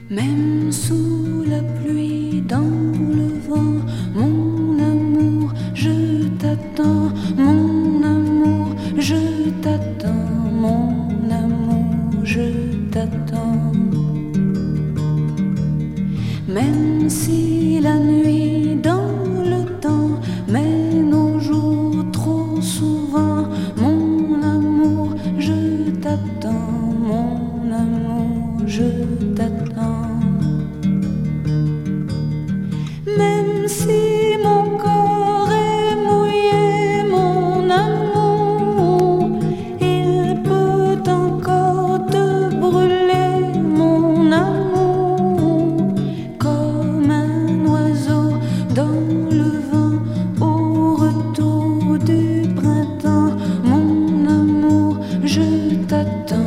Même sous la pluie, dans le vent, mon amour, je t'attends, mon amour, je t'attends, mon amour, je t'attends. Même si la nuit dans le temps mène au jour trop souvent, mon amour, je t'attends, mon amour, je t'attends. Même si mon corps est mouillé, mon amour, il peut encore te brûler, mon amour, comme un oiseau dans le vent au retour du printemps, mon amour, je t'attends.